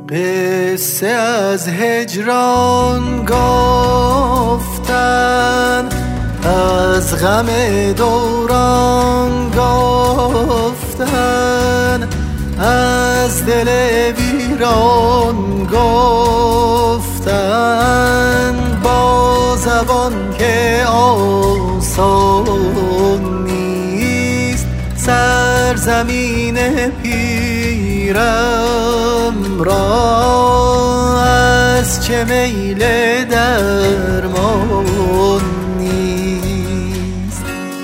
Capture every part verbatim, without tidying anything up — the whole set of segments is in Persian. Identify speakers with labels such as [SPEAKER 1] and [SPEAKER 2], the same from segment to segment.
[SPEAKER 1] قصه از هجران گفتن، از غم دوران گفتن، از دل ویران گفتن، با زبان که آسان نیست. سرزمین پیرم را از چه میل درمان نیست.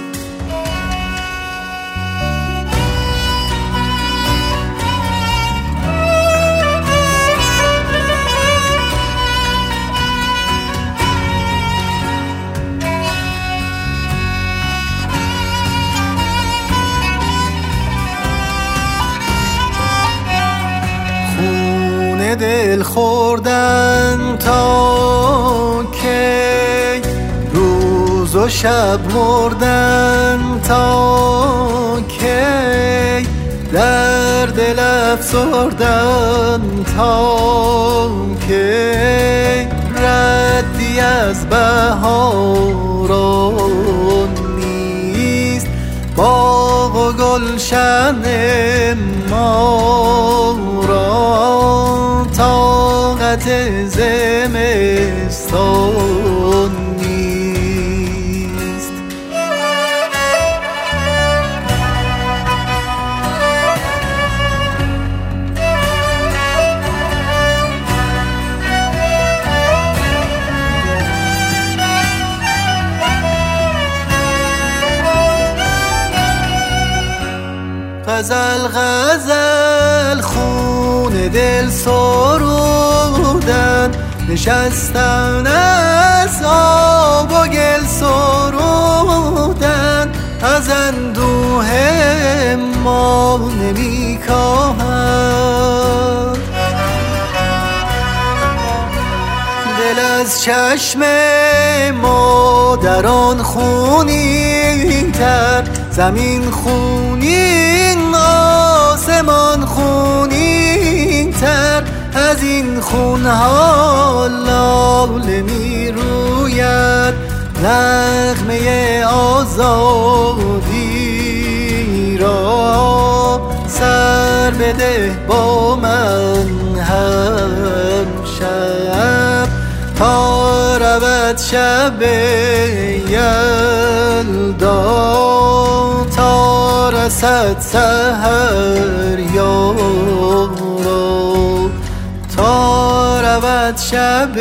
[SPEAKER 1] دل خوردن تا کی، روز و شب مردن تا کی، در دل افسردن تا کی، ردی از بهاران نیست. باغ و گلشن ما را طاقت زمستان نیست. غزل غزل خون دل سرودن، نشستن از آب و گل سرودن، از اندوه ما نمی کاهد. دل از چشم مادران خونین تر، زمین خونین، آسمان خونین تر، از این خونها لاله می روید. نغمه آزادی را سر بده با من هم شب، تا رود شب یلدا، تا رسد سحر یارا، تا رود شب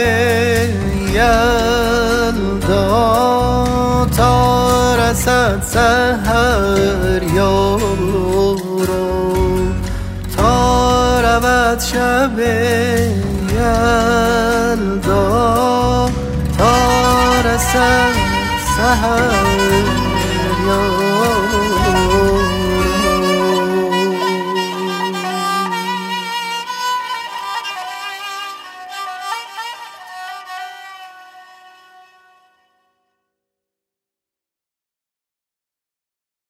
[SPEAKER 1] یلدا، تا رسد سحر یارا، تا رود شب یلدا، تا رسد سحر.